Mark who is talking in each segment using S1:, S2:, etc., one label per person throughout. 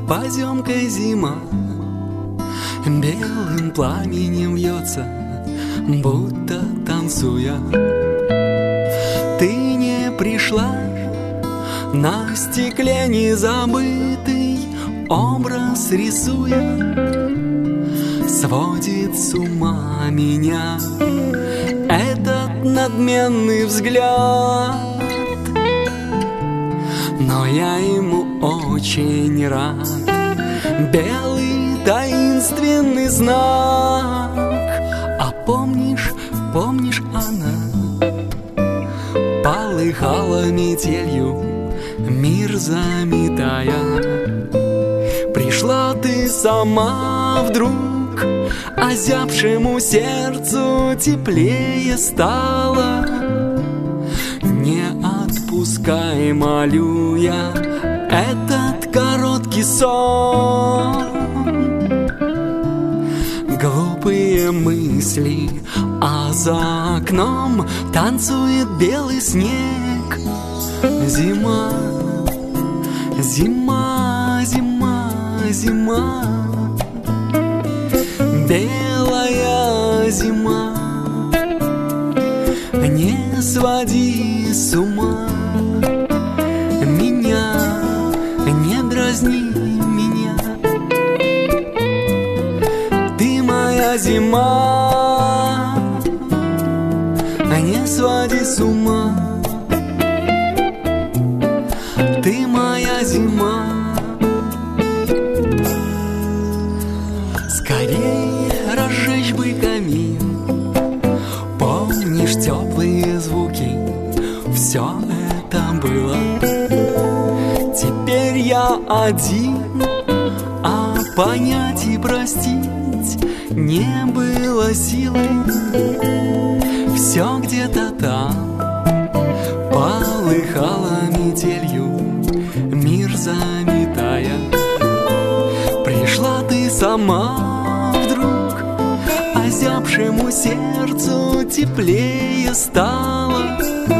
S1: поземкой зима белым пламенем вьется, будто танцуя. Ты не пришла, на стекле незабытый образ рисуя, сводит с ума меня этот надменный взгляд. Но я ему очень рад. Белый таинственный знак. А помнишь, она полыхала метелью, мир заметая. Пришла ты сама вдруг, озябшему сердцу теплее стало. Не отпускай, молю я, этот короткий сон. Глупые мысли, а за окном танцует белый снег. Зима, зима, зима, зима, белая зима. Не своди с ума меня, не дразни меня. Ты моя зима, не своди с ума. Ты моя зима. Скорей разжечь бы камин. Помнишь теплые звуки? Все это было. Теперь я один, а понять и простить не было силы. Все где-то там полыхало метелью, мир заметая. Пришла ты сама вдруг, озябшему сердцу теплее стало.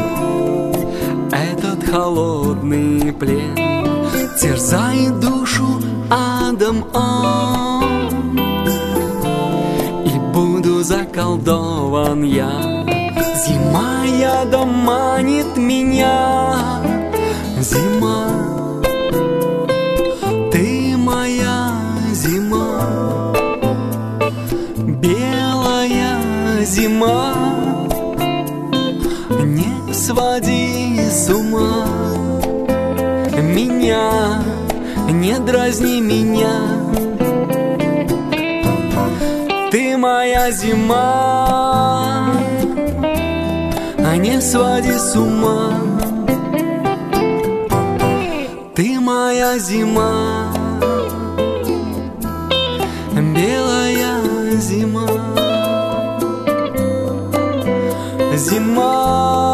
S1: Этот холодный плен терзает душу адом он. И буду заколдован я. Зима ядом манит меня. Зима, ты моя зима. Белая зима, не своди с ума меня, не дразни меня. Ты моя зима, не своди с ума. Ты моя зима, белая зима. Зима.